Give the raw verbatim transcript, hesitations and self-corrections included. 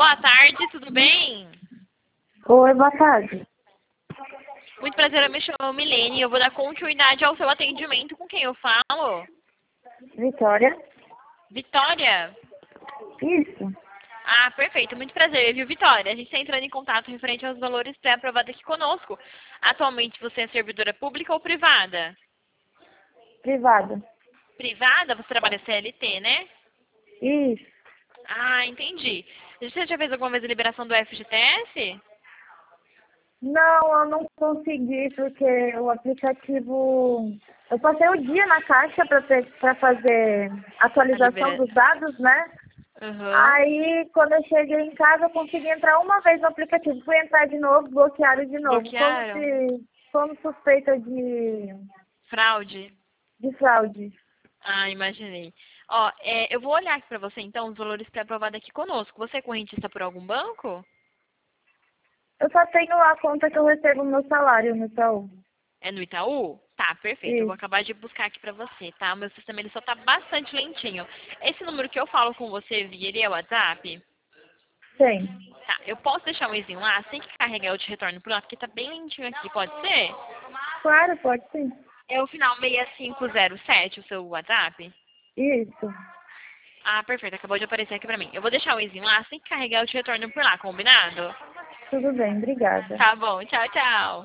Boa tarde, tudo bem? Oi, boa tarde. Muito prazer, eu me chamo Milene e eu vou dar continuidade ao seu atendimento. Com quem eu falo? Vitória? Vitória? Isso. Ah, perfeito. Muito prazer, viu, Vitória? A gente está entrando em contato referente aos valores pré-aprovados aqui conosco. Atualmente você é servidora pública ou privada? Privada? Privada? Você trabalha C L T, né? Isso. Ah, entendi. Você já fez alguma vez a liberação do F G T S? Não, eu não consegui porque o aplicativo... Eu passei o dia na caixa para fazer A atualização libera... dos dados, né? Uhum. Aí, quando eu cheguei em casa, eu consegui entrar uma vez no aplicativo. Fui entrar de novo, bloquearam de novo. Como Bloquearam? se... Como suspeita de... Fraude? de fraude. Ah, imaginei. Ó, é, eu vou olhar aqui pra você, então, os valores pré-aprovados aqui conosco. Você é correntista por algum banco? Eu só tenho a conta que eu recebo meu salário no Itaú. É no Itaú? Tá, perfeito. Eu vou Isso. acabar de buscar aqui pra você, tá? O meu sistema, ele só tá bastante lentinho. Esse número que eu falo com você via ele é o WhatsApp? Tem. Tá, eu posso deixar um izinho lá? Assim que carregar, eu te retorno por lá, porque tá bem lentinho aqui, pode ser? Claro, pode sim. É o final seis cinco zero sete, o seu WhatsApp? Isso. Ah, perfeito. Acabou de aparecer aqui pra mim. Eu vou deixar o izinho lá. Assim que carregar, eu te retorno por lá, combinado? Tudo bem, obrigada. Tá bom. Tchau, tchau.